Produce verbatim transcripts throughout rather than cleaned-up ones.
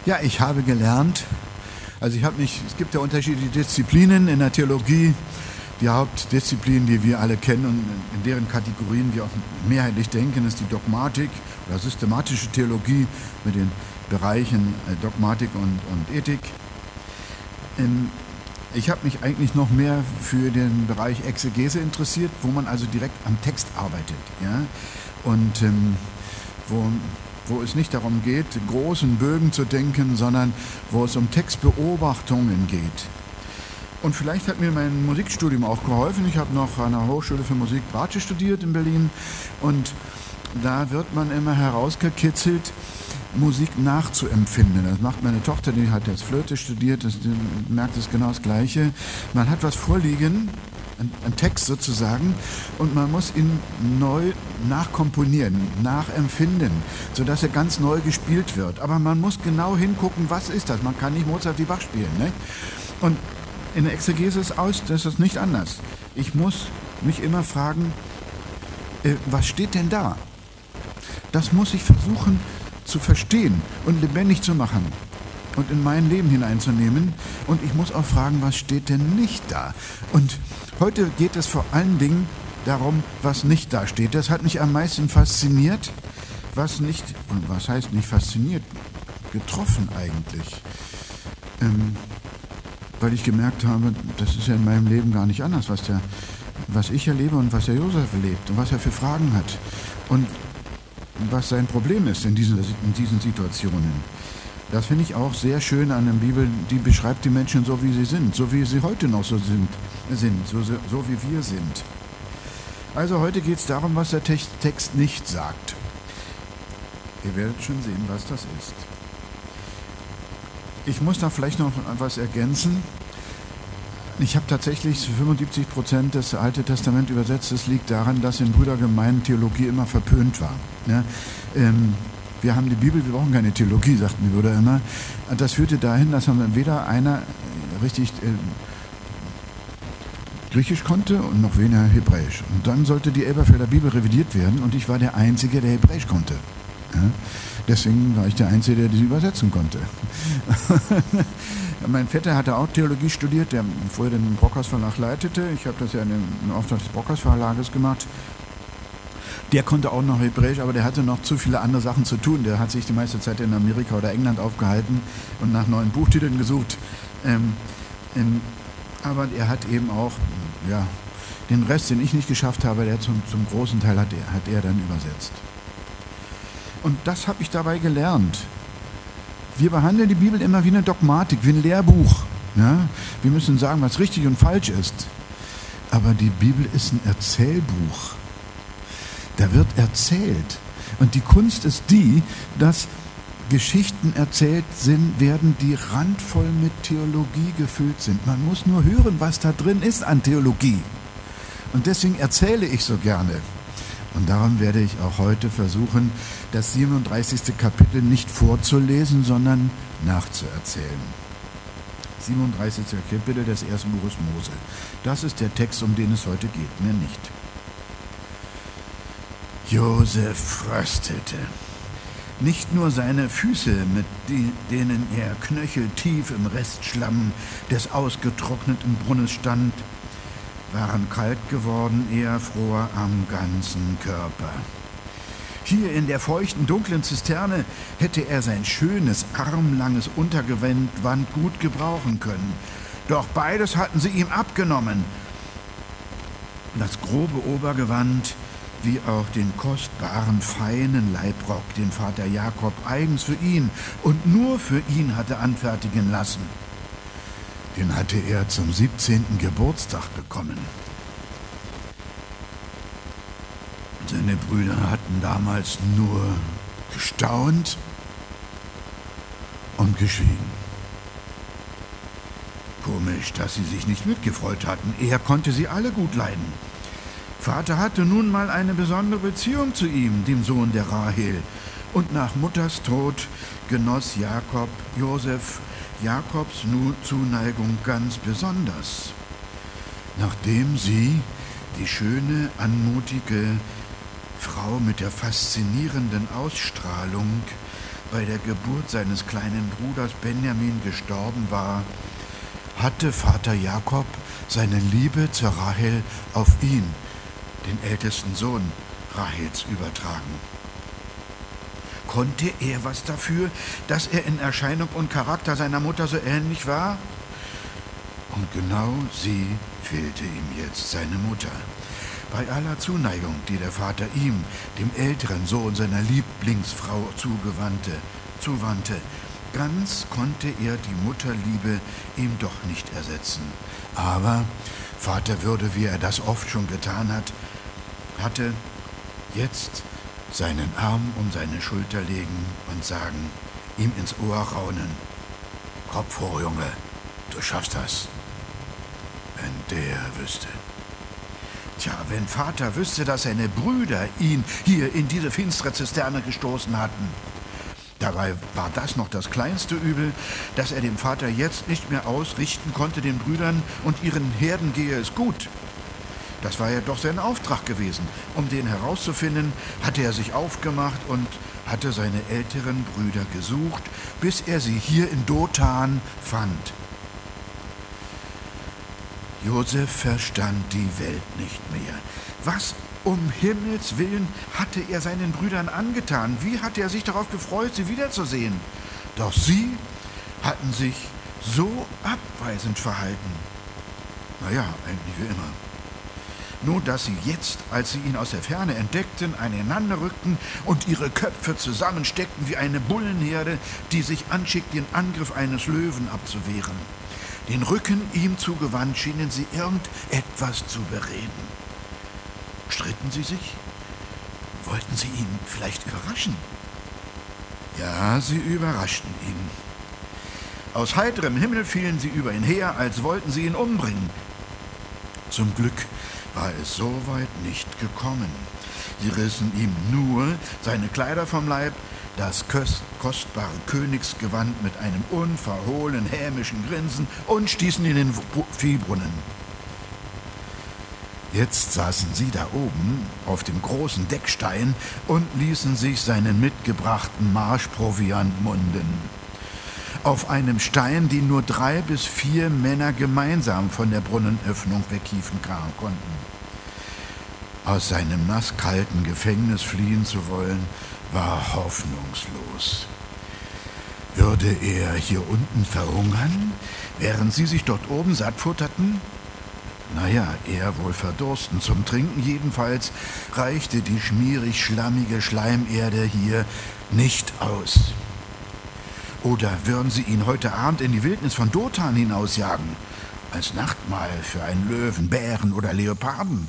Ja, ich habe gelernt, also ich habe mich, es gibt ja unterschiedliche Disziplinen in der Theologie. Die Hauptdisziplin, die wir alle kennen und in deren Kategorien wir auch mehrheitlich denken, ist die Dogmatik oder systematische Theologie mit den Bereichen Dogmatik und, und Ethik. Ich habe mich eigentlich noch mehr für den Bereich Exegese interessiert, wo man also direkt am Text arbeitet. Ja? Und ähm, wo, wo es nicht darum geht, großen Bögen zu denken, sondern wo es um Textbeobachtungen geht. Und vielleicht hat mir mein Musikstudium auch geholfen. Ich habe noch an der Hochschule für Musik Bratsche studiert in Berlin. Und da wird man immer herausgekitzelt, Musik nachzuempfinden. Das macht meine Tochter, die hat jetzt Flöte studiert, das, die merkt es genau das Gleiche. Man hat was vorliegen, ein, ein Text sozusagen, und man muss ihn neu nachkomponieren, nachempfinden, sodass er ganz neu gespielt wird. Aber man muss genau hingucken, was ist das? Man kann nicht Mozart wie Bach spielen. Ne? Und in der Exegese ist aus, das ist nicht anders. Ich muss mich immer fragen, äh, was steht denn da? Das muss ich versuchen zu verstehen und lebendig zu machen und in mein Leben hineinzunehmen. Und ich muss auch fragen, was steht denn nicht da? Und heute geht es vor allen Dingen darum, was nicht da steht. Das hat mich am meisten fasziniert, was nicht, und was heißt nicht fasziniert, getroffen eigentlich. Ähm, weil ich gemerkt habe, das ist ja in meinem Leben gar nicht anders, was, der, was ich erlebe und was der Josef erlebt und was er für Fragen hat und was sein Problem ist in diesen, in diesen Situationen. Das finde ich auch sehr schön an der Bibel, die beschreibt die Menschen so, wie sie sind, so wie sie heute noch so sind, sind so, so, so wie wir sind. Also heute geht es darum, was der Text nicht sagt. Ihr werdet schon sehen, was das ist. Ich muss da vielleicht noch etwas ergänzen. Ich habe tatsächlich fünfundsiebzig Prozent des Alten Testament übersetzt. Das liegt daran, dass in Brüdergemeinden Theologie immer verpönt war. Ja, ähm, wir haben die Bibel, wir brauchen keine Theologie, sagten die Brüder immer. Das führte dahin, dass weder einer richtig äh, Griechisch konnte und noch weniger Hebräisch. Und dann sollte die Elberfelder Bibel revidiert werden und ich war der Einzige, der Hebräisch konnte. Ja? Deswegen war ich der Einzige, der diese übersetzen konnte. Mein Vetter hatte auch Theologie studiert, der vorher den Brockhaus Verlag leitete. Ich habe das ja im Auftrag des Brockhaus Verlages gemacht. Der konnte auch noch Hebräisch, aber der hatte noch zu viele andere Sachen zu tun. Der hat sich die meiste Zeit in Amerika oder England aufgehalten und nach neuen Buchtiteln gesucht. Ähm, ähm, aber er hat eben auch, ja, den Rest, den ich nicht geschafft habe, der zum, zum großen Teil hat er, hat er dann übersetzt. Und das habe ich dabei gelernt. Wir behandeln die Bibel immer wie eine Dogmatik, wie ein Lehrbuch. Ja? Wir müssen sagen, was richtig und falsch ist. Aber die Bibel ist ein Erzählbuch. Da wird erzählt. Und die Kunst ist die, dass Geschichten erzählt sind, werden, die randvoll mit Theologie gefüllt sind. Man muss nur hören, was da drin ist an Theologie. Und deswegen erzähle ich so gerne. Und darum werde ich auch heute versuchen, das siebenunddreißigste Kapitel nicht vorzulesen, sondern nachzuerzählen. siebenunddreißigste Kapitel des ersten Buches Mose. Das ist der Text, um den es heute geht, mehr nicht. Josef fröstelte. Nicht nur seine Füße, mit denen er knöcheltief im Restschlamm des ausgetrockneten Brunnens stand, waren kalt geworden, er fror am ganzen Körper. Hier in der feuchten, dunklen Zisterne hätte er sein schönes, armlanges Untergewand gut gebrauchen können. Doch beides hatten sie ihm abgenommen. Das grobe Obergewand, wie auch den kostbaren, feinen Leibrock, den Vater Jakob eigens für ihn und nur für ihn hatte anfertigen lassen. Den hatte er zum siebzehnten Geburtstag bekommen. Seine Brüder hatten damals nur gestaunt und geschwiegen. Komisch, dass sie sich nicht mitgefreut hatten. Er konnte sie alle gut leiden. Vater hatte nun mal eine besondere Beziehung zu ihm, dem Sohn der Rahel. Und nach Mutters Tod genoss Jakob, Josef, Jakobs Zuneigung ganz besonders. Nachdem sie, die schöne, anmutige Frau mit der faszinierenden Ausstrahlung, bei der Geburt seines kleinen Bruders Benjamin gestorben war, hatte Vater Jakob seine Liebe zur Rahel auf ihn, den ältesten Sohn Rahels, übertragen. Konnte er was dafür, dass er in Erscheinung und Charakter seiner Mutter so ähnlich war? Und genau sie fehlte ihm jetzt, seine Mutter. Bei aller Zuneigung, die der Vater ihm, dem älteren Sohn seiner Lieblingsfrau, zugewandte, zuwandte, ganz konnte er die Mutterliebe ihm doch nicht ersetzen. Aber Vater würde, wie er das oft schon getan hat, hatte jetzt seinen Arm um seine Schulter legen und sagen, ihm ins Ohr raunen: Kopf hoch, Junge, du schaffst das. Wenn der wüsste. Tja, wenn Vater wüsste, dass seine Brüder ihn hier in diese finstere Zisterne gestoßen hatten. Dabei war das noch das kleinste Übel, dass er dem Vater jetzt nicht mehr ausrichten konnte, den Brüdern und ihren Herden gehe es gut. Das war ja doch sein Auftrag gewesen. Um den herauszufinden, hatte er sich aufgemacht und hatte seine älteren Brüder gesucht, bis er sie hier in Dothan fand. Josef verstand die Welt nicht mehr. Was um Himmels Willen hatte er seinen Brüdern angetan? Wie hatte er sich darauf gefreut, sie wiederzusehen? Doch sie hatten sich so abweisend verhalten. Naja, eigentlich wie immer. Nur dass sie jetzt, als sie ihn aus der Ferne entdeckten, aneinander rückten und ihre Köpfe zusammensteckten wie eine Bullenherde, die sich anschickt, den Angriff eines Löwen abzuwehren. Den Rücken ihm zugewandt schienen sie irgendetwas zu bereden. Stritten sie sich? Wollten sie ihn vielleicht überraschen? Ja, sie überraschten ihn. Aus heiterem Himmel fielen sie über ihn her, als wollten sie ihn umbringen. Zum Glück war es so weit nicht gekommen. Sie rissen ihm nur seine Kleider vom Leib, das kostbare Königsgewand mit einem unverhohlenen hämischen Grinsen und stießen ihn in den Viehbrunnen. Jetzt saßen sie da oben auf dem großen Deckstein und ließen sich seinen mitgebrachten Marschproviant munden. Auf einem Stein, den nur drei bis vier Männer gemeinsam von der Brunnenöffnung weghieven konnten. Aus seinem nasskalten Gefängnis fliehen zu wollen, war hoffnungslos. Würde er hier unten verhungern, während sie sich dort oben satt futterten? Naja, er wohl verdursten. Zum Trinken jedenfalls reichte die schmierig-schlammige Schleimerde hier nicht aus. Oder würden sie ihn heute Abend in die Wildnis von Dothan hinausjagen, als Nachtmahl für einen Löwen, Bären oder Leoparden?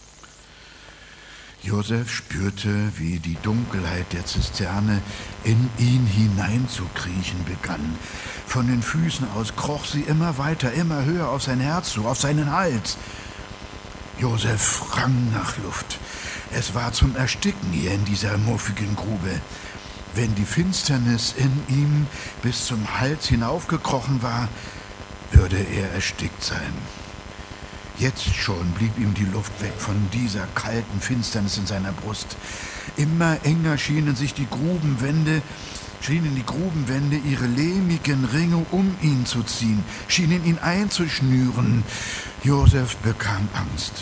Josef spürte, wie die Dunkelheit der Zisterne in ihn hineinzukriechen begann. Von den Füßen aus kroch sie immer weiter, immer höher auf sein Herz zu, auf seinen Hals. Josef rang nach Luft. Es war zum Ersticken hier in dieser muffigen Grube. Wenn die Finsternis in ihm bis zum Hals hinaufgekrochen war, würde er erstickt sein. Jetzt schon blieb ihm die Luft weg von dieser kalten Finsternis in seiner Brust. Immer enger schienen sich die Grubenwände, schienen die Grubenwände ihre lehmigen Ringe um ihn zu ziehen, schienen ihn einzuschnüren. Josef bekam Angst.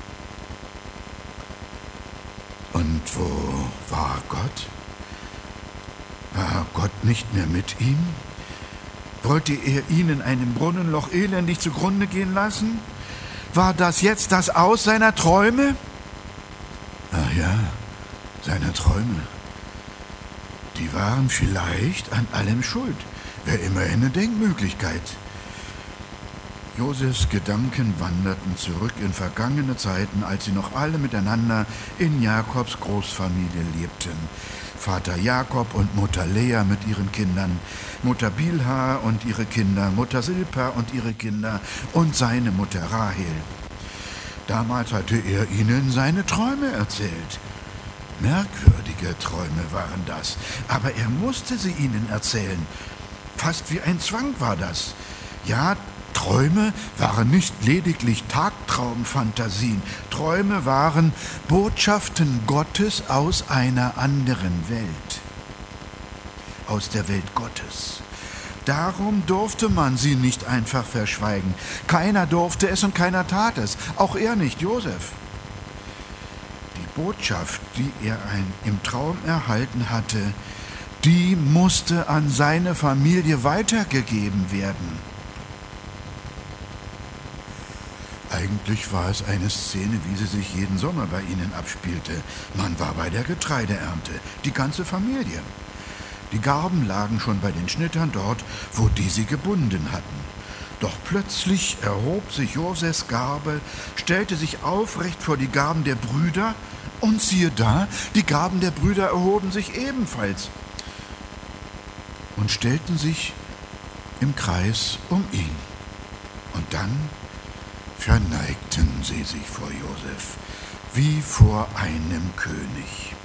Und wo war Gott? War Gott nicht mehr mit ihm? Wollte er ihn in einem Brunnenloch elendig zugrunde gehen lassen? War das jetzt das Aus seiner Träume? Ach ja, seine Träume. Die waren vielleicht an allem schuld. Wäre immerhin eine Denkmöglichkeit. Josefs Gedanken wanderten zurück in vergangene Zeiten, als sie noch alle miteinander in Jakobs Großfamilie lebten. Vater Jakob und Mutter Lea mit ihren Kindern, Mutter Bilha und ihre Kinder, Mutter Silpa und ihre Kinder und seine Mutter Rahel. Damals hatte er ihnen seine Träume erzählt. Merkwürdige Träume waren das, aber er musste sie ihnen erzählen. Fast wie ein Zwang war das. Ja, Träume waren nicht lediglich Tagtraumfantasien. Träume waren Botschaften Gottes aus einer anderen Welt. aus der Welt Gottes. Darum durfte man sie nicht einfach verschweigen. Keiner durfte es und keiner tat es, auch er nicht, Josef. Die Botschaft, die er ein, im Traum erhalten hatte, die musste an seine Familie weitergegeben werden. Eigentlich war es eine Szene, wie sie sich jeden Sommer bei ihnen abspielte. Man war bei der Getreideernte, die ganze Familie. Die Garben lagen schon bei den Schnittern dort, wo die sie gebunden hatten. Doch plötzlich erhob sich Josefs Garbe, stellte sich aufrecht vor die Garben der Brüder, und siehe da, die Garben der Brüder erhoben sich ebenfalls und stellten sich im Kreis um ihn. Und dann verneigten sie sich vor Josef, wie vor einem König.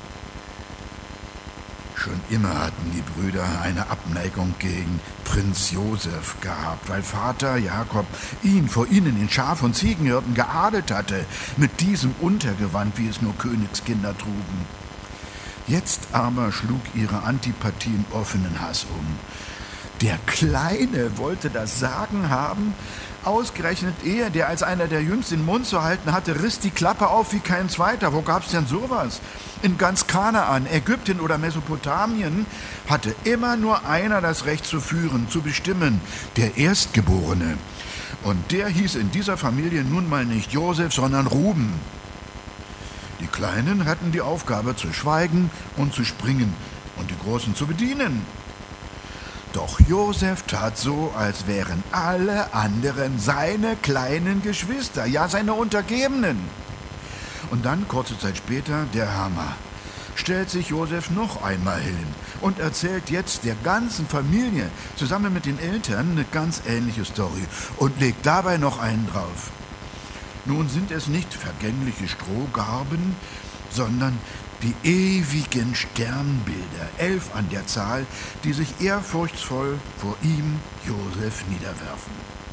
Schon immer hatten die Brüder eine Abneigung gegen Prinz Josef gehabt, weil Vater Jakob ihn vor ihnen in Schaf- und Ziegenhirten geadelt hatte, mit diesem Untergewand, wie es nur Königskinder trugen. Jetzt aber schlug ihre Antipathie in offenen Hass um. Der Kleine wollte das Sagen haben. Ausgerechnet er, der als einer der Jüngsten den Mund zu halten hatte, riss die Klappe auf wie kein zweiter. Wo gab's denn sowas? In ganz Kanaan, Ägypten oder Mesopotamien hatte immer nur einer das Recht zu führen, zu bestimmen, der Erstgeborene. Und der hieß in dieser Familie nun mal nicht Josef, sondern Ruben. Die Kleinen hatten die Aufgabe zu schweigen und zu springen und die Großen zu bedienen. Doch Josef tat so, als wären alle anderen seine kleinen Geschwister, ja seine Untergebenen. Und dann, kurze Zeit später, der Hammer. Stellt sich Josef noch einmal hin und erzählt jetzt der ganzen Familie zusammen mit den Eltern eine ganz ähnliche Story und legt dabei noch einen drauf. Nun sind es nicht vergängliche Strohgarben, sondern die ewigen Sternbilder, elf an der Zahl, die sich ehrfurchtsvoll vor ihm, Josef, niederwerfen.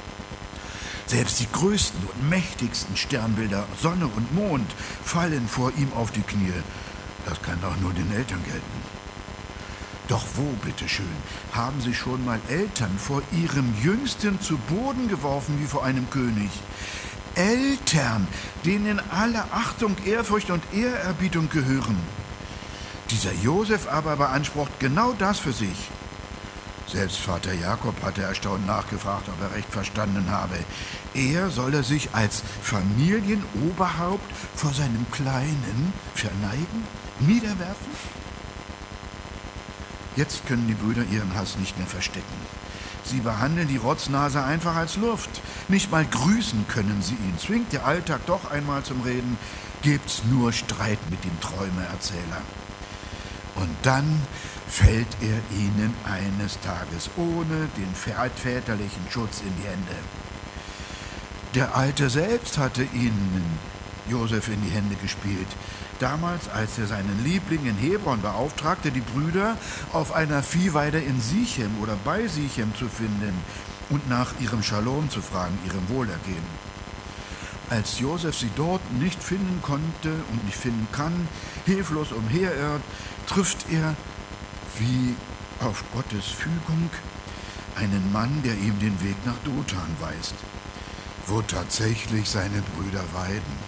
Selbst die größten und mächtigsten Sternbilder, Sonne und Mond, fallen vor ihm auf die Knie. Das kann doch nur den Eltern gelten. Doch wo, bitteschön, haben sich schon mal Eltern vor ihrem Jüngsten zu Boden geworfen wie vor einem König? Eltern, denen alle Achtung, Ehrfurcht und Ehrerbietung gehören. Dieser Josef aber beansprucht genau das für sich. Selbst Vater Jakob hatte erstaunt nachgefragt, ob er recht verstanden habe. Er solle sich als Familienoberhaupt vor seinem Kleinen verneigen, niederwerfen? Jetzt können die Brüder ihren Hass nicht mehr verstecken. Sie behandeln die Rotznase einfach als Luft. Nicht mal grüßen können sie ihn. Zwingt der Alltag doch einmal zum Reden, gibt's nur Streit mit dem Träumeerzähler. Und dann fällt er ihnen eines Tages ohne den väterlichen Schutz in die Hände. Der Alte selbst hatte ihnen Josef in die Hände gespielt. Damals, als er seinen Liebling in Hebron beauftragte, die Brüder auf einer Viehweide in Sichem oder bei Sichem zu finden und nach ihrem Schalom zu fragen, ihrem Wohlergehen. Als Josef sie dort nicht finden konnte und nicht finden kann, hilflos umherirrt, trifft er, wie auf Gottes Fügung, einen Mann, der ihm den Weg nach Dothan weist, wo tatsächlich seine Brüder weiden.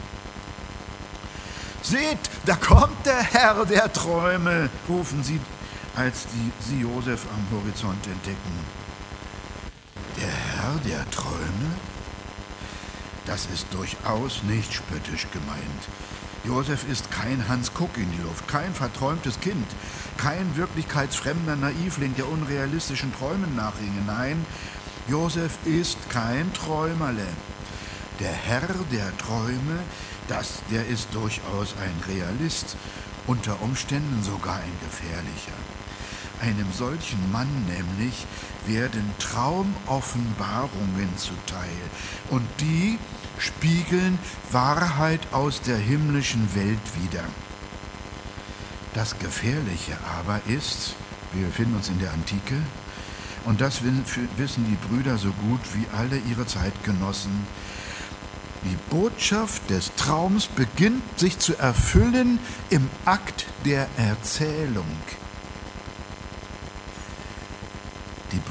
»Seht, da kommt der Herr der Träume«, rufen sie, als die, sie Josef am Horizont entdecken. Der Herr der Träume? Das ist durchaus nicht spöttisch gemeint. Josef ist kein Hans Kuck in die Luft, kein verträumtes Kind, kein wirklichkeitsfremder Naivling, der unrealistischen Träumen nachhinge. Nein, Josef ist kein Träumerle. Der Herr der Träume, das, der ist durchaus ein Realist, unter Umständen sogar ein gefährlicher. Einem solchen Mann nämlich werden Traumoffenbarungen zuteil, und die spiegeln Wahrheit aus der himmlischen Welt wider. Das Gefährliche aber ist, wir befinden uns in der Antike, und das wissen die Brüder so gut wie alle ihre Zeitgenossen, die Botschaft des Traums beginnt sich zu erfüllen im Akt der Erzählung.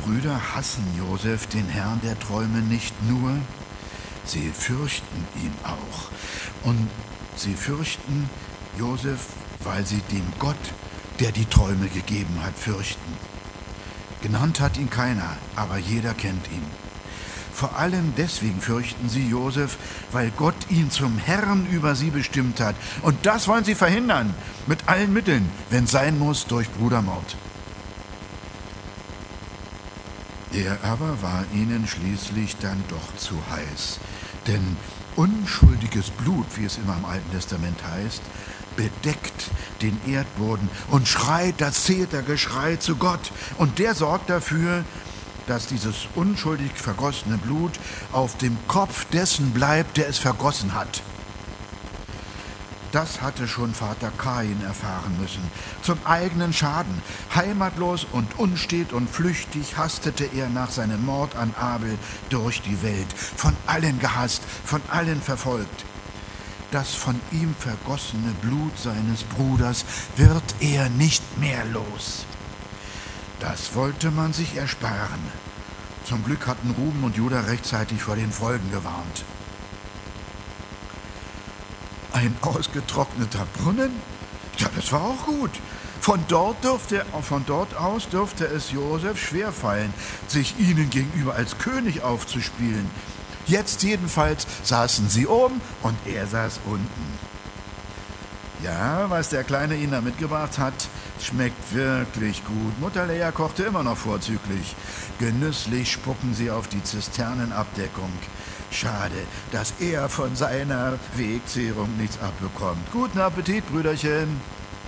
Brüder hassen Josef, den Herrn der Träume, nicht nur, sie fürchten ihn auch. Und sie fürchten Josef, weil sie den Gott, der die Träume gegeben hat, fürchten. Genannt hat ihn keiner, aber jeder kennt ihn. Vor allem deswegen fürchten sie Josef, weil Gott ihn zum Herrn über sie bestimmt hat. Und das wollen sie verhindern, mit allen Mitteln, wenn es sein muss, durch Brudermord. Er aber war ihnen schließlich dann doch zu heiß. Denn unschuldiges Blut, wie es immer im Alten Testament heißt, bedeckt den Erdboden und schreit das Zetergeschrei zu Gott. Und der sorgt dafür, dass dieses unschuldig vergossene Blut auf dem Kopf dessen bleibt, der es vergossen hat. Das hatte schon Vater Kain erfahren müssen. Zum eigenen Schaden. Heimatlos und unstet und flüchtig hastete er nach seinem Mord an Abel durch die Welt. Von allen gehasst, von allen verfolgt. Das von ihm vergossene Blut seines Bruders wird er nicht mehr los. Das wollte man sich ersparen. Zum Glück hatten Ruben und Juda rechtzeitig vor den Folgen gewarnt. Ein ausgetrockneter Brunnen? Ja, das war auch gut. Von dort, durfte, von dort aus dürfte es Josef schwerfallen, sich ihnen gegenüber als König aufzuspielen. Jetzt jedenfalls saßen sie oben und er saß unten. Ja, was der Kleine ihnen da mitgebracht hat, schmeckt wirklich gut. Mutter Lea kochte immer noch vorzüglich. Genüsslich spucken sie auf die Zisternenabdeckung. Schade, dass er von seiner Wegzehrung nichts abbekommt. Guten Appetit, Brüderchen.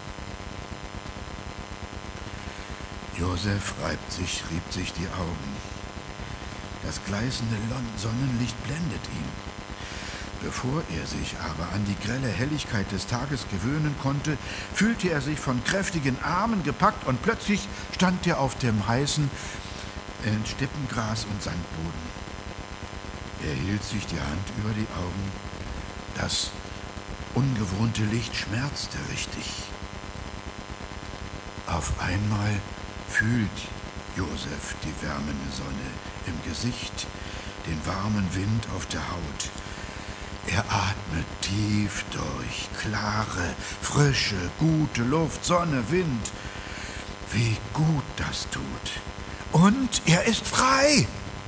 Josef reibt sich, riebt sich die Augen. Das gleißende Sonnenlicht blendet ihn. Bevor er sich aber an die grelle Helligkeit des Tages gewöhnen konnte, fühlte er sich von kräftigen Armen gepackt und plötzlich stand er auf dem heißen Steppengras und Sandboden. Er hielt sich die Hand über die Augen. Das ungewohnte Licht schmerzte richtig. Auf einmal fühlt Josef die wärmende Sonne im Gesicht, den warmen Wind auf der Haut. Er atmet tief durch, klare, frische, gute Luft, Sonne, Wind. Wie gut das tut. Und er ist frei.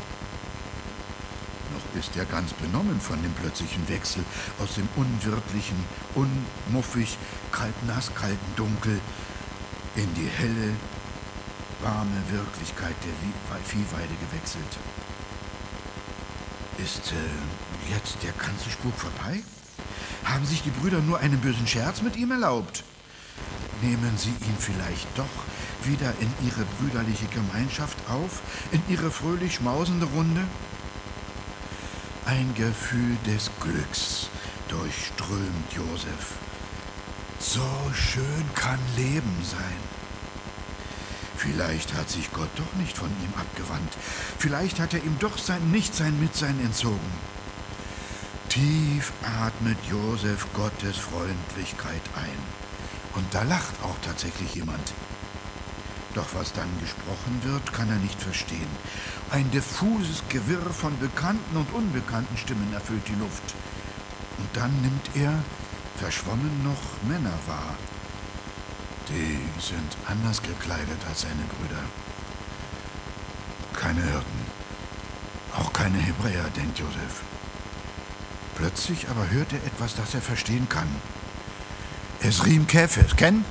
Noch ist er ganz benommen von dem plötzlichen Wechsel aus dem unwirtlichen, unmuffig, kalt-nass-kalten Dunkel in die helle, warme Wirklichkeit der Viehweide gewechselt. Ist äh, jetzt der ganze Spuk vorbei? Haben sich die Brüder nur einen bösen Scherz mit ihm erlaubt? Nehmen sie ihn vielleicht doch wieder in ihre brüderliche Gemeinschaft auf, in ihre fröhlich schmausende Runde? Ein Gefühl des Glücks durchströmt Josef. So schön kann Leben sein. Vielleicht hat sich Gott doch nicht von ihm abgewandt. Vielleicht hat er ihm doch sein Nichtsein mit sein entzogen. Tief atmet Josef Gottes Freundlichkeit ein. Und da lacht auch tatsächlich jemand. Doch was dann gesprochen wird, kann er nicht verstehen. Ein diffuses Gewirr von bekannten und unbekannten Stimmen erfüllt die Luft. Und dann nimmt er, verschwommen noch, Männer wahr. Die sind anders gekleidet als seine Brüder. Keine Hirten, auch keine Hebräer, denkt Josef. Plötzlich aber hört er etwas, das er verstehen kann. Es riem Käfes, kenn?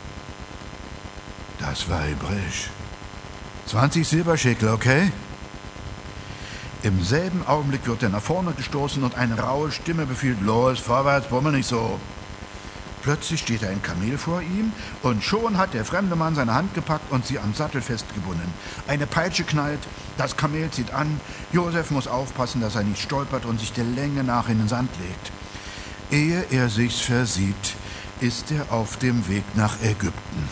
Das war hebräisch. zwanzig Silberschekel, okay? Im selben Augenblick wird er nach vorne gestoßen und eine raue Stimme befiehlt, los, vorwärts, bummel nicht so. Plötzlich steht ein Kamel vor ihm und schon hat der fremde Mann seine Hand gepackt und sie am Sattel festgebunden. Eine Peitsche knallt, das Kamel zieht an. Josef muss aufpassen, dass er nicht stolpert und sich der Länge nach in den Sand legt. Ehe er sich's versieht, ist er auf dem Weg nach Ägypten.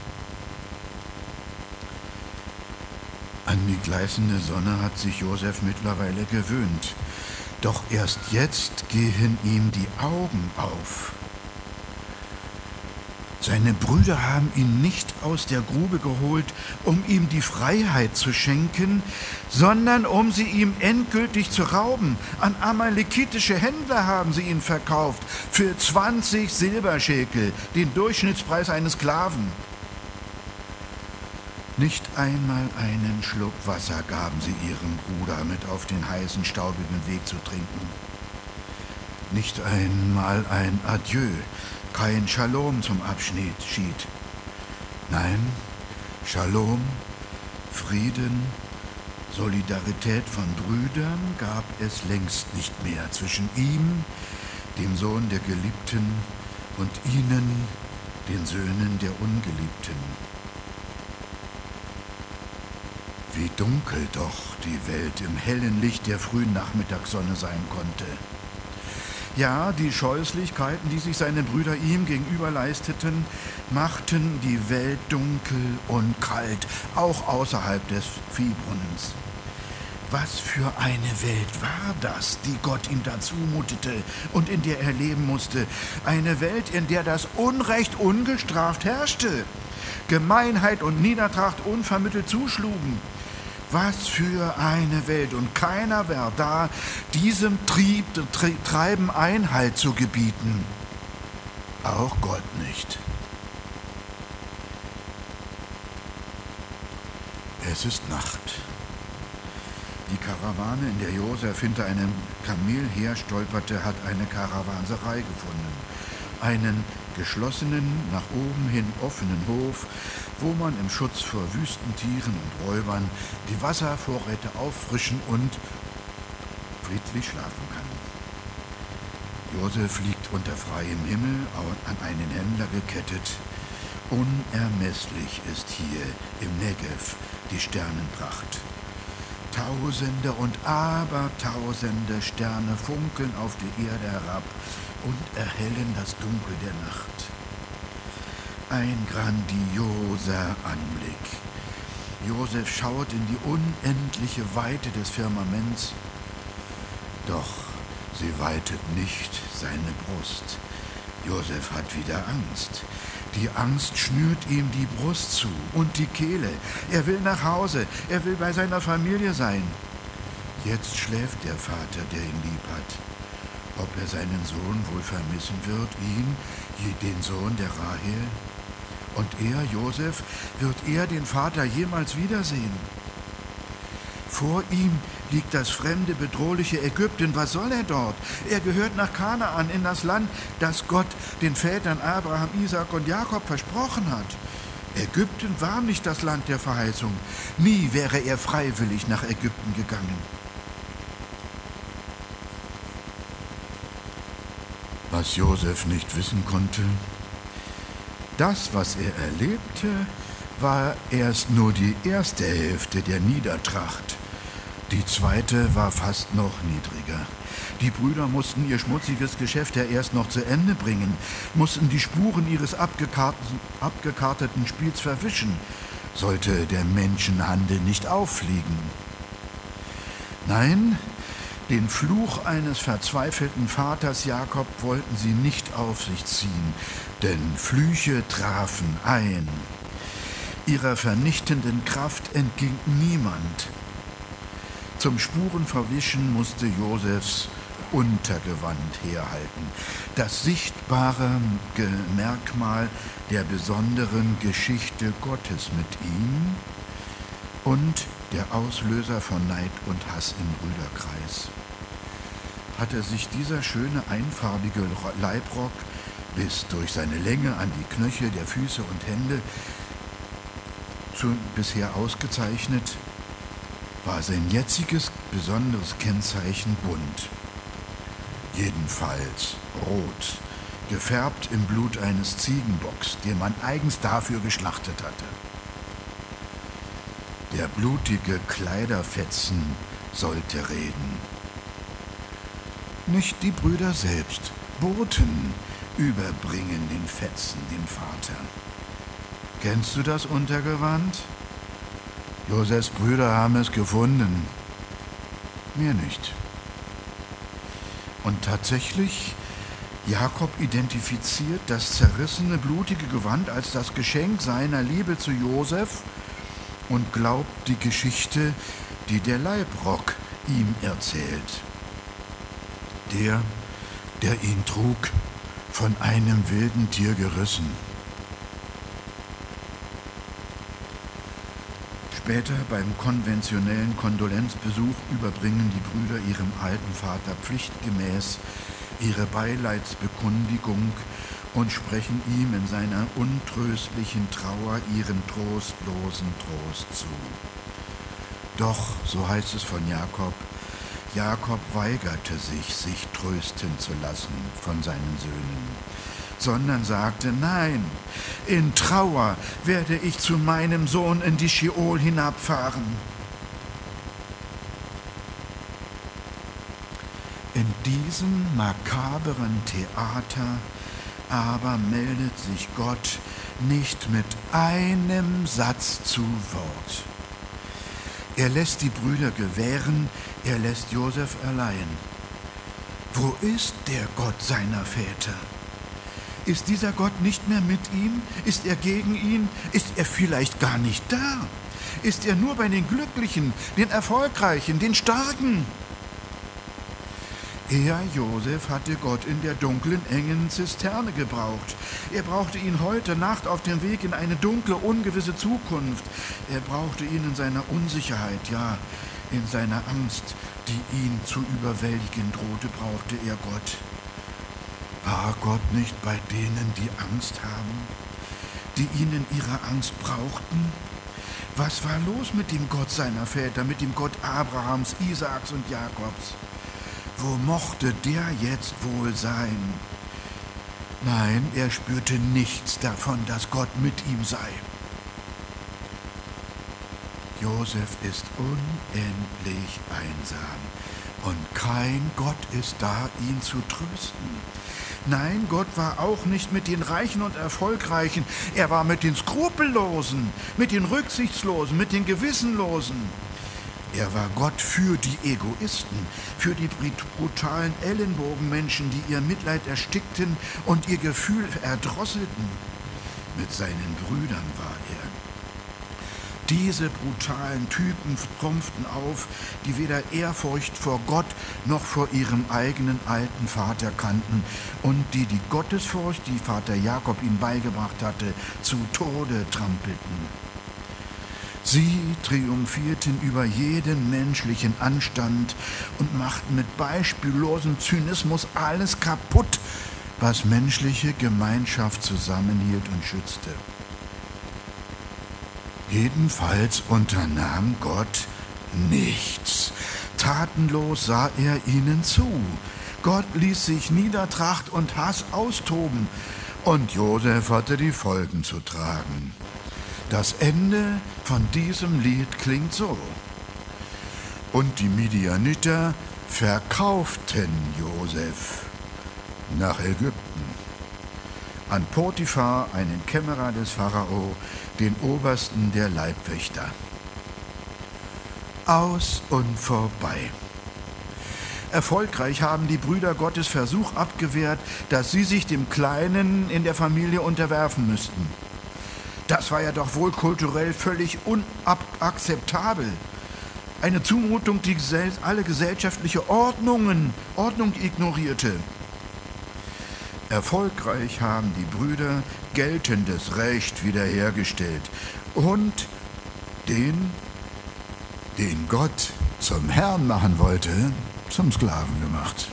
An die gleißende Sonne hat sich Josef mittlerweile gewöhnt. Doch erst jetzt gehen ihm die Augen auf. Seine Brüder haben ihn nicht aus der Grube geholt, um ihm die Freiheit zu schenken, sondern um sie ihm endgültig zu rauben. An amalekitische Händler haben sie ihn verkauft, für zwanzig Silberschekel, den Durchschnittspreis eines Sklaven. Nicht einmal einen Schluck Wasser gaben sie ihrem Bruder mit auf den heißen, staubigen Weg zu trinken. Nicht einmal ein Adieu, kein Shalom zum Abschied. Nein, Shalom, Frieden, Solidarität von Brüdern gab es längst nicht mehr zwischen ihm, dem Sohn der Geliebten, und ihnen, den Söhnen der Ungeliebten. Wie dunkel doch die Welt im hellen Licht der frühen Nachmittagssonne sein konnte. Ja, die Scheußlichkeiten, die sich seine Brüder ihm gegenüber leisteten, machten die Welt dunkel und kalt, auch außerhalb des Viehbrunnens. Was für eine Welt war das, die Gott ihm da zumutete und in der er leben musste? Eine Welt, in der das Unrecht ungestraft herrschte, Gemeinheit und Niedertracht unvermittelt zuschlugen. Was für eine Welt, und keiner war da, diesem Trieb, Treiben Einhalt zu gebieten. Auch Gott nicht. Es ist Nacht. Die Karawane, in der Josef hinter einem Kamel herstolperte, hat eine Karawanserei gefunden. Einen geschlossenen, nach oben hin offenen Hof, wo man im Schutz vor Wüstentieren und Räubern die Wasservorräte auffrischen und friedlich schlafen kann. Josef liegt unter freiem Himmel, an einen Händler gekettet. Unermesslich ist hier im Negev die Sternenpracht. Tausende und Abertausende Sterne funkeln auf die Erde herab und erhellen das Dunkel der Nacht. Ein grandioser Anblick. Josef schaut in die unendliche Weite des Firmaments, doch sie weitet nicht seine Brust. Josef hat wieder Angst. Die Angst schnürt ihm die Brust zu und die Kehle. Er will nach Hause, er will bei seiner Familie sein. Jetzt schläft der Vater, der ihn lieb hat. Ob er seinen Sohn wohl vermissen wird, ihn, den Sohn der Rahel? Und er, Josef, wird er den Vater jemals wiedersehen? Vor ihm liegt das fremde, bedrohliche Ägypten. Was soll er dort? Er gehört nach Kanaan, in das Land, das Gott den Vätern Abraham, Isaak und Jakob versprochen hat. Ägypten war nicht das Land der Verheißung. Nie wäre er freiwillig nach Ägypten gegangen. Was Josef nicht wissen konnte, das, was er erlebte, war erst nur die erste Hälfte der Niedertracht. Die zweite war fast noch niedriger. Die Brüder mussten ihr schmutziges Geschäft ja erst noch zu Ende bringen, mussten die Spuren ihres abgekarteten, abgekarteten Spiels verwischen, sollte der Menschenhandel nicht auffliegen. Nein, den Fluch eines verzweifelten Vaters Jakob wollten sie nicht auf sich ziehen, denn Flüche trafen ein. Ihrer vernichtenden Kraft entging niemand. Zum Spurenverwischen musste Josefs Untergewand herhalten, das sichtbare Merkmal der besonderen Geschichte Gottes mit ihm und der Auslöser von Neid und Hass im Brüderkreis. Hatte sich dieser schöne einfarbige Leibrock bis durch seine Länge an die Knöchel der Füße und Hände schon bisher ausgezeichnet, war sein jetziges besonderes Kennzeichen bunt. Jedenfalls rot, gefärbt im Blut eines Ziegenbocks, den man eigens dafür geschlachtet hatte. Der blutige Kleiderfetzen sollte reden. Nicht die Brüder selbst, Boten überbringen den Fetzen dem Vater. Kennst du das Untergewand? Josefs Brüder haben es gefunden. Mehr nicht. Und tatsächlich Jakob identifiziert das zerrissene, blutige Gewand als das Geschenk seiner Liebe zu Josef und glaubt die Geschichte, die der Leibrock ihm erzählt. Der, der ihn trug, von einem wilden Tier gerissen. Später beim konventionellen Kondolenzbesuch überbringen die Brüder ihrem alten Vater pflichtgemäß ihre Beileidsbekundigung und sprechen ihm in seiner untröstlichen Trauer ihren trostlosen Trost zu. Doch, so heißt es von Jakob, Jakob weigerte sich, sich trösten zu lassen von seinen Söhnen, sondern sagte, nein, in Trauer werde ich zu meinem Sohn in die Scheol hinabfahren. In diesem makaberen Theater aber meldet sich Gott nicht mit einem Satz zu Wort. Er lässt die Brüder gewähren, er lässt Josef allein. Wo ist der Gott seiner Väter? Ist dieser Gott nicht mehr mit ihm? Ist er gegen ihn? Ist er vielleicht gar nicht da? Ist er nur bei den Glücklichen, den Erfolgreichen, den Starken? Er, Josef, hatte Gott in der dunklen, engen Zisterne gebraucht. Er brauchte ihn heute Nacht auf dem Weg in eine dunkle, ungewisse Zukunft. Er brauchte ihn in seiner Unsicherheit, ja, in seiner Angst, die ihn zu überwältigen drohte, brauchte er Gott. War Gott nicht bei denen, die Angst haben, die ihn in ihrer Angst brauchten? Was war los mit dem Gott seiner Väter, mit dem Gott Abrahams, Isaaks und Jakobs? Wo mochte der jetzt wohl sein? Nein, er spürte nichts davon, dass Gott mit ihm sei. Josef ist unendlich einsam und kein Gott ist da, ihn zu trösten. Nein, Gott war auch nicht mit den Reichen und Erfolgreichen, er war mit den Skrupellosen, mit den Rücksichtslosen, mit den Gewissenlosen. Er war Gott für die Egoisten, für die brutalen Ellenbogenmenschen, die ihr Mitleid erstickten und ihr Gefühl erdrosselten. Mit seinen Brüdern war er. Diese brutalen Typen trumpften auf, die weder Ehrfurcht vor Gott noch vor ihrem eigenen alten Vater kannten und die die Gottesfurcht, die Vater Jakob ihnen beigebracht hatte, zu Tode trampelten. Sie triumphierten über jeden menschlichen Anstand und machten mit beispiellosem Zynismus alles kaputt, was menschliche Gemeinschaft zusammenhielt und schützte. Jedenfalls unternahm Gott nichts. Tatenlos sah er ihnen zu. Gott ließ sich Niedertracht und Hass austoben, und Josef hatte die Folgen zu tragen. Das Ende von diesem Lied klingt so. Und die Midianiter verkauften Josef nach Ägypten. An Potiphar, einen Kämmerer des Pharao, den Obersten der Leibwächter. Aus und vorbei. Erfolgreich haben die Brüder Gottes Versuch abgewehrt, dass sie sich dem Kleinen in der Familie unterwerfen müssten. Das war ja doch wohl kulturell völlig unakzeptabel. Eine Zumutung, die alle gesellschaftliche Ordnungen, Ordnung ignorierte. Erfolgreich haben die Brüder geltendes Recht wiederhergestellt und den, den Gott zum Herrn machen wollte, zum Sklaven gemacht.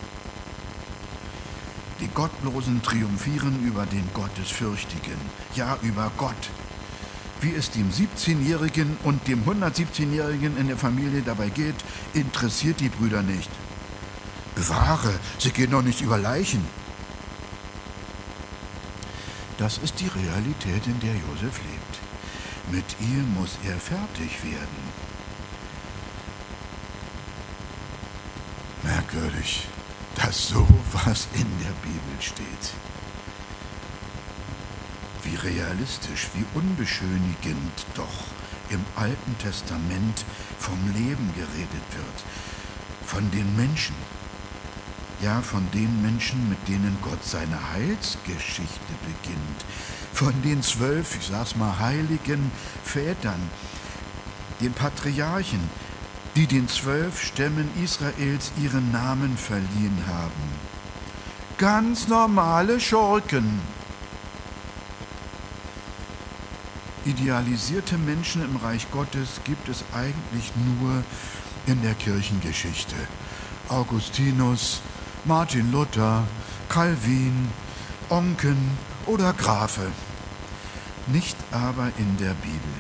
Die Gottlosen triumphieren über den Gottesfürchtigen, ja über Gott. Wie es dem siebzehnjährigen und dem hundertsiebzehnjährigen in der Familie dabei geht, interessiert die Brüder nicht. Bewahre, sie gehen doch nicht über Leichen. Das ist die Realität, in der Josef lebt. Mit ihr muss er fertig werden. Merkwürdig, dass so was in der Bibel steht. Wie realistisch, wie unbeschönigend doch im Alten Testament vom Leben geredet wird, von den Menschen. ja, von den Menschen, mit denen Gott seine Heilsgeschichte beginnt, von den zwölf, ich sag's mal, heiligen Vätern, den Patriarchen, die den zwölf Stämmen Israels ihren Namen verliehen haben. Ganz normale Schurken. Idealisierte Menschen im Reich Gottes gibt es eigentlich nur in der Kirchengeschichte. Augustinus, Martin Luther, Calvin, Oncken oder Grafe. Nicht aber in der Bibel.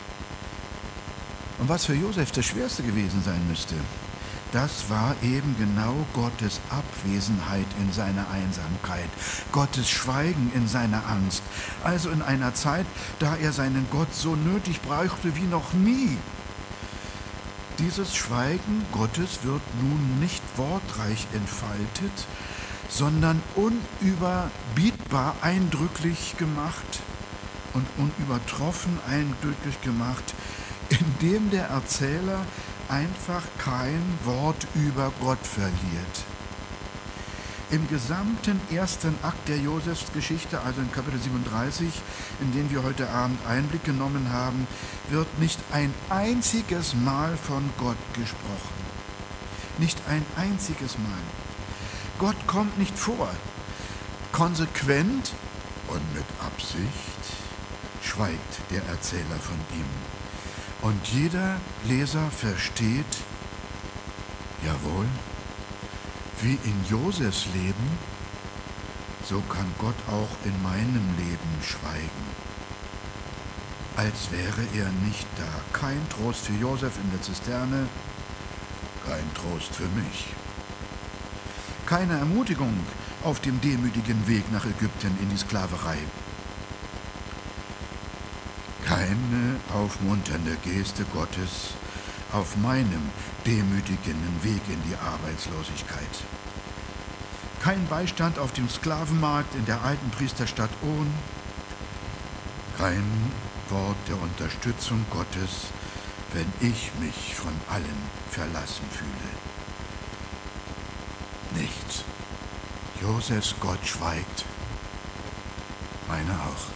Und was für Josef das Schwerste gewesen sein müsste, das war eben genau Gottes Abwesenheit in seiner Einsamkeit, Gottes Schweigen in seiner Angst, also in einer Zeit, da er seinen Gott so nötig brauchte wie noch nie. Dieses Schweigen Gottes wird nun nicht wortreich entfaltet, sondern unüberbietbar eindrücklich gemacht und unübertroffen eindrücklich gemacht, indem der Erzähler einfach kein Wort über Gott verliert. Im gesamten ersten Akt der Josefsgeschichte, also in Kapitel siebenunddreißig, in den wir heute Abend Einblick genommen haben, wird nicht ein einziges Mal von Gott gesprochen. Nicht ein einziges Mal. Gott kommt nicht vor. Konsequent und mit Absicht schweigt der Erzähler von ihm. Und jeder Leser versteht, jawohl, wie in Josefs Leben, so kann Gott auch in meinem Leben schweigen. Als wäre er nicht da. Kein Trost für Josef in der Zisterne, kein Trost für mich. Keine Ermutigung auf dem demütigen Weg nach Ägypten in die Sklaverei. Keine aufmunternde Geste Gottes auf meinem demütigenden Weg in die Arbeitslosigkeit. Kein Beistand auf dem Sklavenmarkt in der alten Priesterstadt On. Kein Wort der Unterstützung Gottes, wenn ich mich von allen verlassen fühle. Nichts. Josefs Gott schweigt. Meiner auch.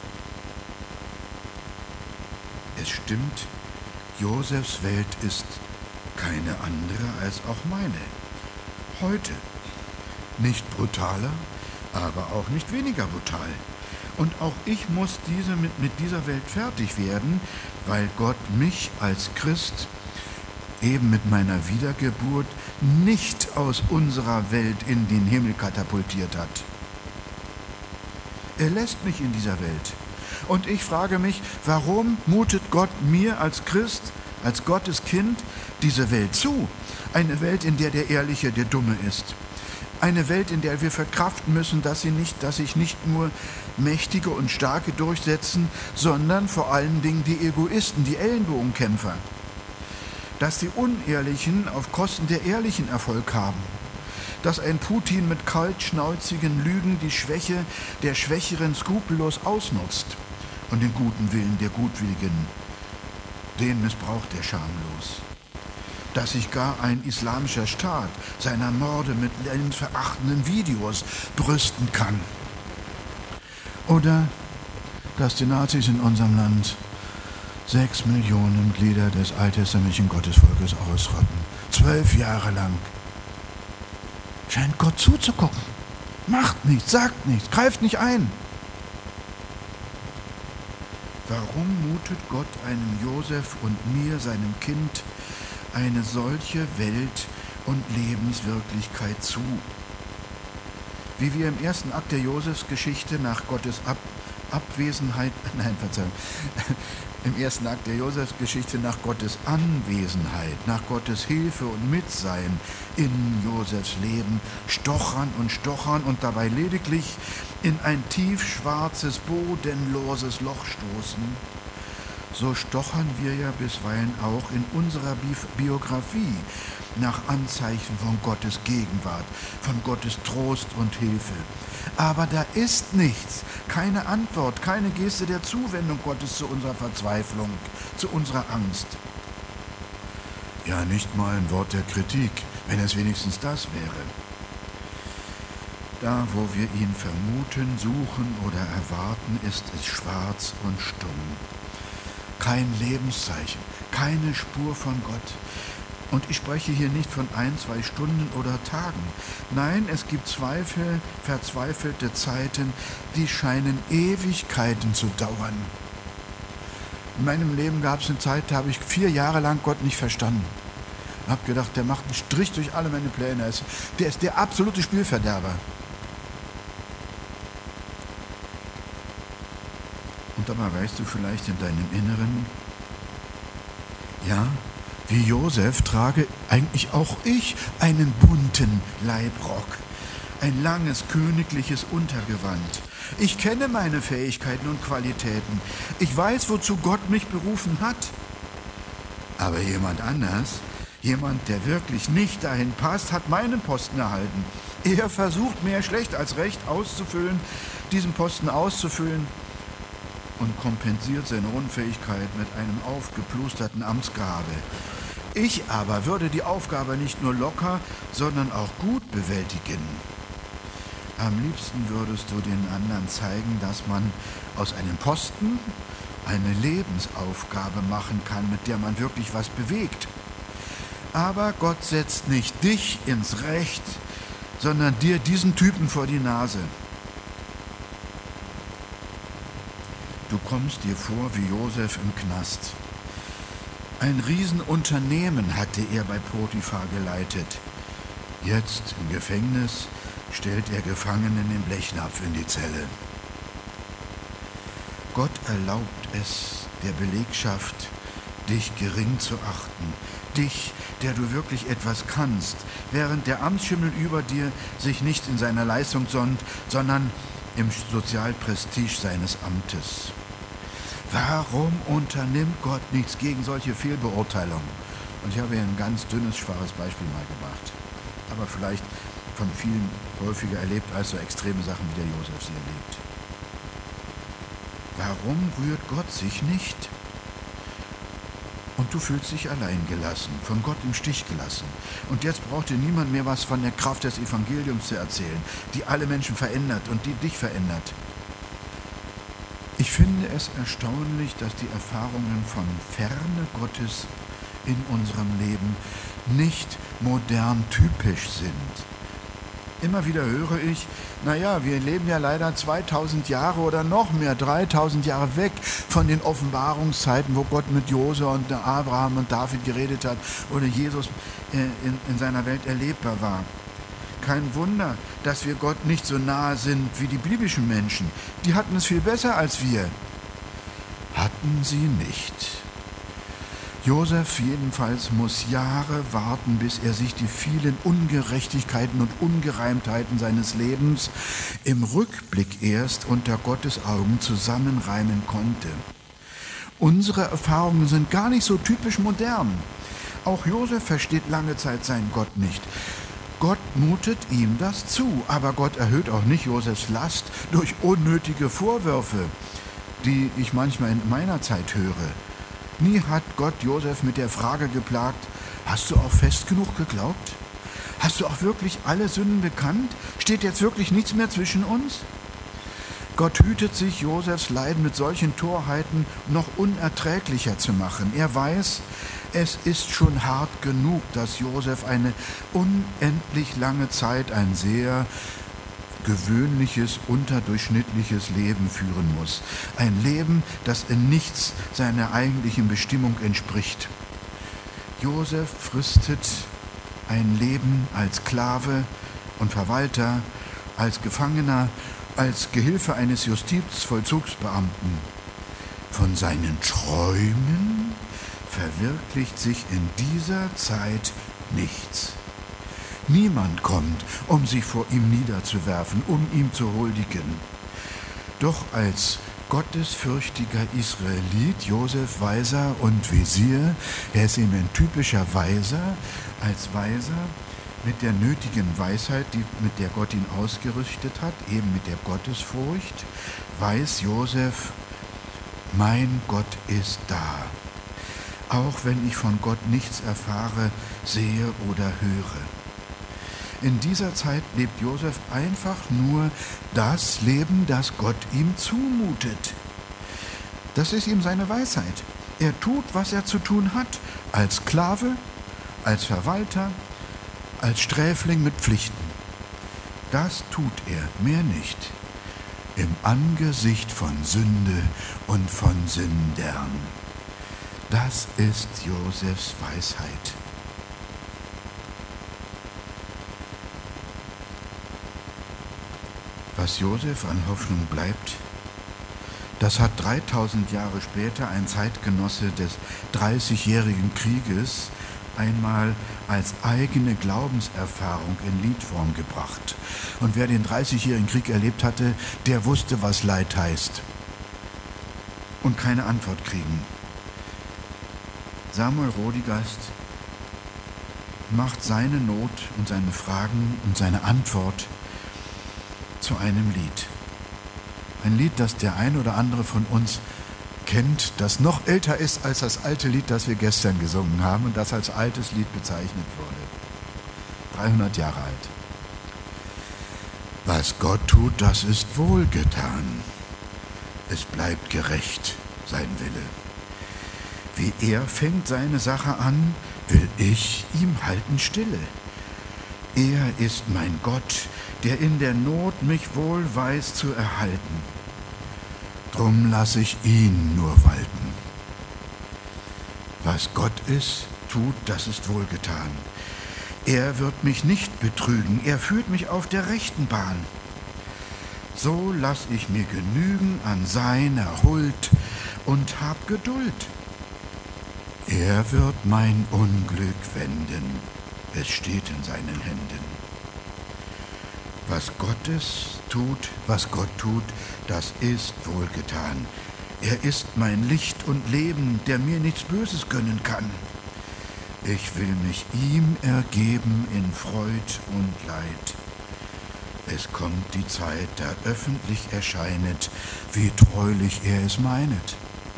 Es stimmt, Josefs Welt ist keine andere als auch meine. Heute. Nicht brutaler, aber auch nicht weniger brutal. Und auch ich muss diese mit, mit dieser Welt fertig werden, weil Gott mich als Christ eben mit meiner Wiedergeburt nicht aus unserer Welt in den Himmel katapultiert hat. Er lässt mich in dieser Welt. Und ich frage mich, warum mutet Gott mir als Christ, als Gottes Kind, diese Welt zu? Eine Welt, in der der Ehrliche der Dumme ist. Eine Welt, in der wir verkraften müssen, dass, sie nicht, dass sich nicht nur Mächtige und Starke durchsetzen, sondern vor allen Dingen die Egoisten, die Ellenbogenkämpfer. Dass die Unehrlichen auf Kosten der Ehrlichen Erfolg haben. Dass ein Putin mit kaltschnauzigen Lügen die Schwäche der Schwächeren skrupellos ausnutzt und den guten Willen der Gutwilligen, den missbraucht er schamlos. Dass sich gar ein islamischer Staat seiner Morde mit verachtenden Videos brüsten kann. Oder dass die Nazis in unserem Land sechs Millionen Glieder des alttestamentlichen Gottesvolkes ausrotten. Zwölf Jahre lang. Scheint Gott zuzugucken. Macht nichts, sagt nichts, greift nicht ein. Warum mutet Gott einem Josef und mir, seinem Kind, eine solche Welt- und Lebenswirklichkeit zu? Wie wir im ersten Akt der Josefsgeschichte nach Gottes Ab- Abwesenheit, nein, Verzeihung, im ersten Akt der Josefsgeschichte nach Gottes Anwesenheit, nach Gottes Hilfe und Mitsein in Josefs Leben stochern und stochern und dabei lediglich in ein tiefschwarzes, bodenloses Loch stoßen, so stochern wir ja bisweilen auch in unserer Bi- Biografie nach Anzeichen von Gottes Gegenwart, von Gottes Trost und Hilfe. Aber da ist nichts, keine Antwort, keine Geste der Zuwendung Gottes zu unserer Verzweiflung, zu unserer Angst. Ja, nicht mal ein Wort der Kritik, wenn es wenigstens das wäre. Da, wo wir ihn vermuten, suchen oder erwarten, ist es schwarz und stumm. Kein Lebenszeichen, keine Spur von Gott. Und ich spreche hier nicht von ein, zwei Stunden oder Tagen. Nein, es gibt Zweifel, verzweifelte Zeiten, die scheinen Ewigkeiten zu dauern. In meinem Leben gab es eine Zeit, da habe ich vier Jahre lang Gott nicht verstanden. Ich habe gedacht, der macht einen Strich durch alle meine Pläne. Der ist der absolute Spielverderber. Und dabei weißt du vielleicht in deinem Inneren, ja, wie Josef trage eigentlich auch ich einen bunten Leibrock, ein langes königliches Untergewand. Ich kenne meine Fähigkeiten und Qualitäten. Ich weiß, wozu Gott mich berufen hat. Aber jemand anders, jemand, der wirklich nicht dahin passt, hat meinen Posten erhalten. Er versucht mehr schlecht als recht auszufüllen, diesen Posten auszufüllen und kompensiert seine Unfähigkeit mit einem aufgeplusterten Amtsgehabe. Ich aber würde die Aufgabe nicht nur locker, sondern auch gut bewältigen. Am liebsten würdest du den anderen zeigen, dass man aus einem Posten eine Lebensaufgabe machen kann, mit der man wirklich was bewegt. Aber Gott setzt nicht dich ins Recht, sondern dir diesen Typen vor die Nase. Du kommst dir vor wie Josef im Knast. Ein Riesenunternehmen hatte er bei Potiphar geleitet. Jetzt im Gefängnis stellt er Gefangenen den Blechnapf in die Zelle. Gott erlaubt es der Belegschaft, dich gering zu achten, dich, der du wirklich etwas kannst, während der Amtsschimmel über dir sich nicht in seiner Leistung sonnt, sondern im Sozialprestige seines Amtes. Warum unternimmt Gott nichts gegen solche Fehlbeurteilungen? Und ich habe hier ein ganz dünnes, schwaches Beispiel mal gemacht. Aber vielleicht von vielen häufiger erlebt als so extreme Sachen, wie der Josef sie erlebt. Warum rührt Gott sich nicht? Und du fühlst dich allein gelassen, von Gott im Stich gelassen. Und jetzt braucht dir niemand mehr was von der Kraft des Evangeliums zu erzählen, die alle Menschen verändert und die dich verändert. Ich finde es erstaunlich, dass die Erfahrungen von Ferne Gottes in unserem Leben nicht modern typisch sind. Immer wieder höre ich, naja, wir leben ja leider zweitausend Jahre oder noch mehr, dreitausend Jahre weg von den Offenbarungszeiten, wo Gott mit Jose und Abraham und David geredet hat oder Jesus in, in seiner Welt erlebbar war. Kein Wunder, dass wir Gott nicht so nahe sind wie die biblischen Menschen. Die hatten es viel besser als wir. Hatten sie nicht. Josef jedenfalls muss Jahre warten, bis er sich die vielen Ungerechtigkeiten und Ungereimtheiten seines Lebens im Rückblick erst unter Gottes Augen zusammenreimen konnte. Unsere Erfahrungen sind gar nicht so typisch modern. Auch Josef versteht lange Zeit seinen Gott nicht. Gott mutet ihm das zu, aber Gott erhöht auch nicht Josefs Last durch unnötige Vorwürfe, die ich manchmal in meiner Zeit höre. Nie hat Gott Josef mit der Frage geplagt, hast du auch fest genug geglaubt? Hast du auch wirklich alle Sünden bekannt? Steht jetzt wirklich nichts mehr zwischen uns? Gott hütet sich, Josefs Leiden mit solchen Torheiten noch unerträglicher zu machen. Er weiß, es ist schon hart genug, dass Josef eine unendlich lange Zeit ein sehr gewöhnliches, unterdurchschnittliches Leben führen muss. Ein Leben, das in nichts seiner eigentlichen Bestimmung entspricht. Josef fristet ein Leben als Sklave und Verwalter, als Gefangener, als Gehilfe eines Justizvollzugsbeamten. Von seinen Träumen verwirklicht sich in dieser Zeit nichts. Niemand kommt, um sich vor ihm niederzuwerfen, um ihm zu huldigen. Doch als gottesfürchtiger Israelit, Josef Weiser und Wesir, er ist eben ein typischer Weiser, als Weiser mit der nötigen Weisheit, die, mit der Gott ihn ausgerüstet hat, eben mit der Gottesfurcht, weiß Josef, mein Gott ist da. Auch wenn ich von Gott nichts erfahre, sehe oder höre. In dieser Zeit lebt Josef einfach nur das Leben, das Gott ihm zumutet. Das ist ihm seine Weisheit. Er tut, was er zu tun hat, als Sklave, als Verwalter, als Sträfling mit Pflichten. Das tut er, mehr nicht. Im Angesicht von Sünde und von Sündern. Das ist Josefs Weisheit. Was Josef an Hoffnung bleibt, das hat dreitausend Jahre später ein Zeitgenosse des Dreißigjährigen Krieges einmal als eigene Glaubenserfahrung in Liedform gebracht. Und wer den Dreißigjährigen Krieg erlebt hatte, der wusste, was Leid heißt. Und keine Antwort kriegen. Samuel Rodigast macht seine Not und seine Fragen und seine Antwort zu einem Lied. Ein Lied, das der ein oder andere von uns kennt, das noch älter ist als das alte Lied, das wir gestern gesungen haben und das als altes Lied bezeichnet wurde. dreihundert Jahre alt. Was Gott tut, das ist wohlgetan. Es bleibt gerecht, sein Wille. Wie er fängt seine Sache an, will ich ihm halten stille. Er ist mein Gott, der in der Not mich wohl weiß zu erhalten. Drum lass ich ihn nur walten. Was Gott ist, tut, das ist wohlgetan. Er wird mich nicht betrügen, er führt mich auf der rechten Bahn. So lass ich mir genügen an seiner Huld und hab Geduld. Er wird mein Unglück wenden, es steht in seinen Händen. Was Gottes tut, was Gott tut, das ist wohlgetan. Er ist mein Licht und Leben, der mir nichts Böses gönnen kann. Ich will mich ihm ergeben in Freud und Leid. Es kommt die Zeit, da öffentlich erscheinet, wie treulich er es meinet.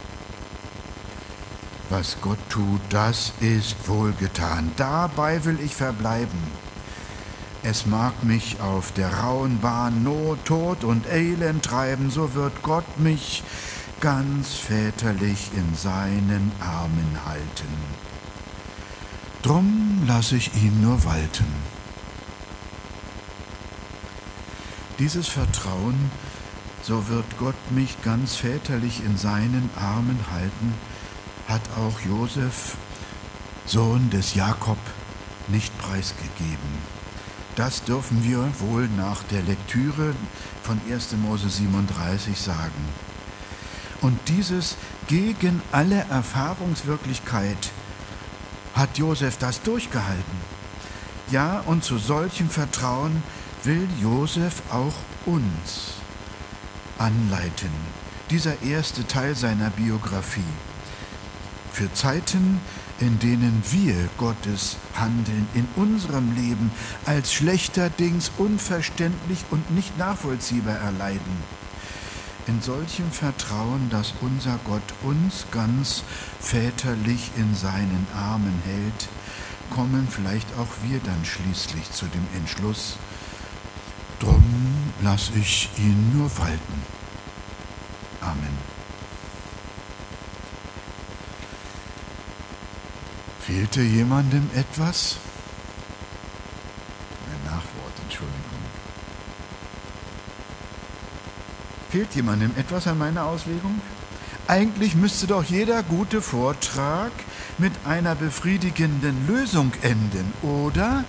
Was Gott tut, das ist wohlgetan, dabei will ich verbleiben. Es mag mich auf der rauen Bahn Not, Tod und Elend treiben, so wird Gott mich ganz väterlich in seinen Armen halten. Drum lass ich ihn nur walten. Dieses Vertrauen, so wird Gott mich ganz väterlich in seinen Armen halten, hat auch Josef, Sohn des Jakob, nicht preisgegeben. Das dürfen wir wohl nach der Lektüre von erster Mose siebenunddreißig sagen. Und dieses gegen alle Erfahrungswirklichkeit hat Josef das durchgehalten. Ja, und zu solchem Vertrauen will Josef auch uns anleiten. Dieser erste Teil seiner Biografie. Für Zeiten, in denen wir Gottes Handeln in unserem Leben als schlechterdings unverständlich und nicht nachvollziehbar erleiden. In solchem Vertrauen, dass unser Gott uns ganz väterlich in seinen Armen hält, kommen vielleicht auch wir dann schließlich zu dem Entschluss, drum lass ich ihn nur walten. Amen. Fehlte jemandem etwas? Ein Nachwort, Entschuldigung. Fehlt jemandem etwas an meiner Auslegung? Eigentlich müsste doch jeder gute Vortrag mit einer befriedigenden Lösung enden, oder?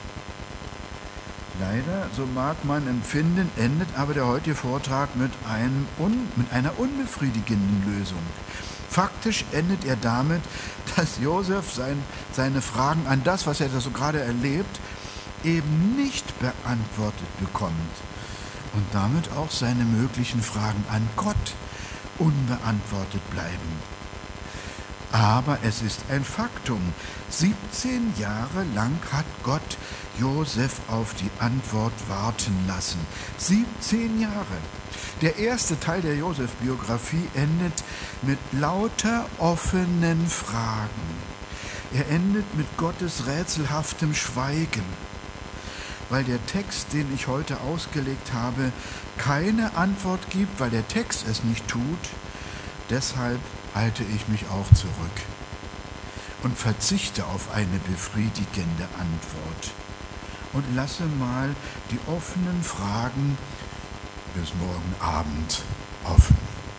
Leider, so mag man empfinden, endet aber der heutige Vortrag mit, einem un, mit einer unbefriedigenden Lösung. Faktisch endet er damit, dass Josef sein, seine Fragen an das, was er da so gerade erlebt, eben nicht beantwortet bekommt. Und damit auch seine möglichen Fragen an Gott unbeantwortet bleiben. Aber es ist ein Faktum. siebzehn Jahre lang hat Gott Josef auf die Antwort warten lassen. siebzehn Jahre. Der erste Teil der Josef-Biografie endet mit lauter offenen Fragen. Er endet mit Gottes rätselhaftem Schweigen. weil der Text, den ich heute ausgelegt habe, keine Antwort gibt, weil der Text es nicht tut. Deshalb halte ich mich auch zurück und verzichte auf eine befriedigende Antwort und lasse mal die offenen Fragen bis morgen Abend offen.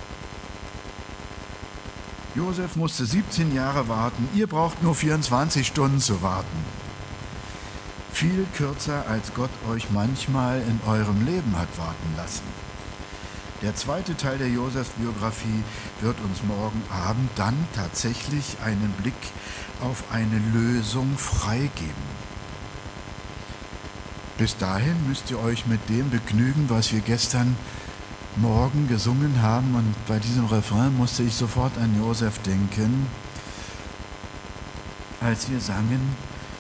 Josef musste siebzehn Jahre warten, ihr braucht nur vierundzwanzig Stunden zu warten. Viel kürzer, als Gott euch manchmal in eurem Leben hat warten lassen. Der zweite Teil der Josef-Biografie wird uns morgen Abend dann tatsächlich einen Blick auf eine Lösung freigeben. Bis dahin müsst ihr euch mit dem begnügen, was wir gestern Morgen gesungen haben. Und bei diesem Refrain musste ich sofort an Josef denken, als wir sangen: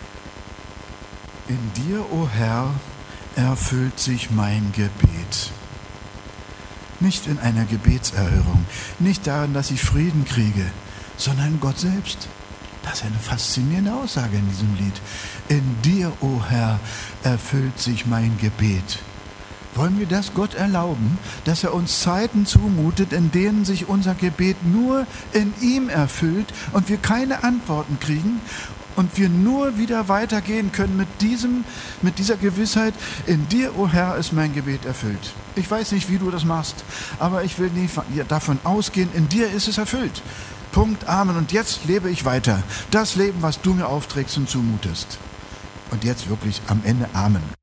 In dir, o Herr, erfüllt sich mein Gebet. Nicht in einer Gebetserhörung, nicht darin, dass ich Frieden kriege, sondern Gott selbst. Das ist eine faszinierende Aussage in diesem Lied. In dir, o Herr, erfüllt sich mein Gebet. Wollen wir das Gott erlauben, dass er uns Zeiten zumutet, in denen sich unser Gebet nur in ihm erfüllt und wir keine Antworten kriegen und wir nur wieder weitergehen können mit diesem, mit dieser Gewissheit: In dir, o Herr, ist mein Gebet erfüllt. Ich weiß nicht, wie du das machst, aber ich will nicht davon ausgehen, in dir ist es erfüllt. Punkt, Amen. Und jetzt lebe ich weiter. Das Leben, was du mir aufträgst und zumutest. Und jetzt wirklich am Ende Amen.